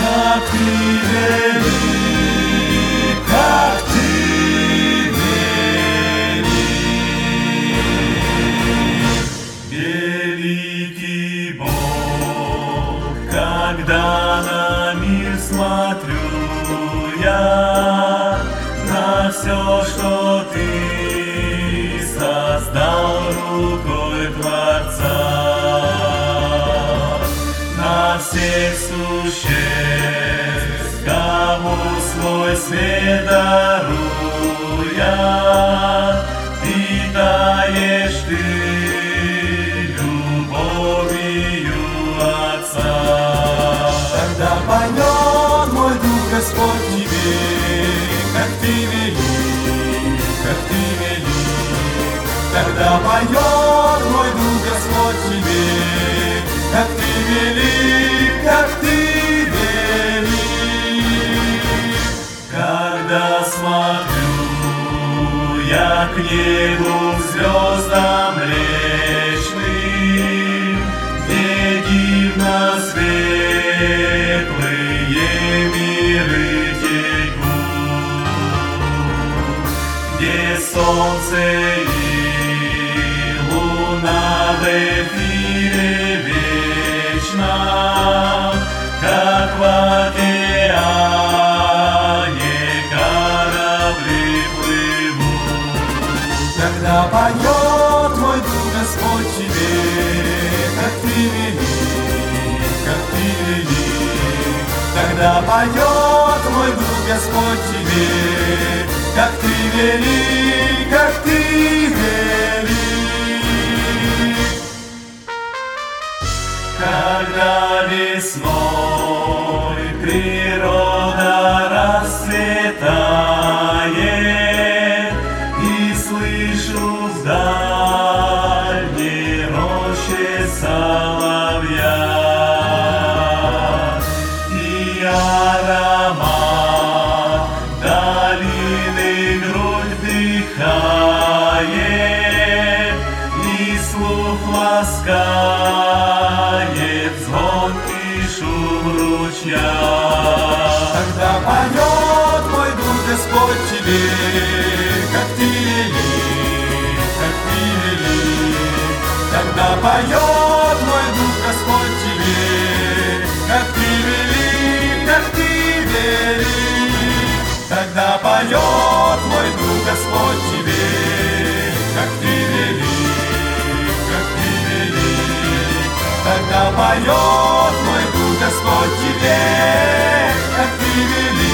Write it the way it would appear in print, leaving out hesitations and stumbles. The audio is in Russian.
как ты велик, как ты велик. Великий Бог, когда на мир смотрю я, на все, что ты создал рукой Творца, на всех существ, кому свой свет даруя, питаешь ты любовью Отца. Тогда поет мой дух, Господь, тебе, как ты велик, как ты велик. Тогда поет мой дух, Господь, тебе, как ты велик, как ты велик. Когда смотрю я к небу, к звездам млечным, где дивно светлые миры текут, где солнце и луна в эфире вечно, как в океане корабли плывут. Тогда поет мой дух, Господь, тебе, как ты велик, как ты велик. Тогда поет мой дух, Господь, тебе, как ты велик, как ты велик. Когда весной природа расцветает, и слышу в дальней роще соловья, и аромат долины грудь вдыхает, и слух ласкает звонкий шум ручья. Тогда поет мой дух, Господь, тебе, как ты велик, как ты велик. Тогда поет мой дух, Господь, тебе, как ты велик, как ты велик. Тогда поет мой дух, Господь, тебе, как ты велик, как ты велик. Тогда поет мой дух, Господь, тебе, как ты велик.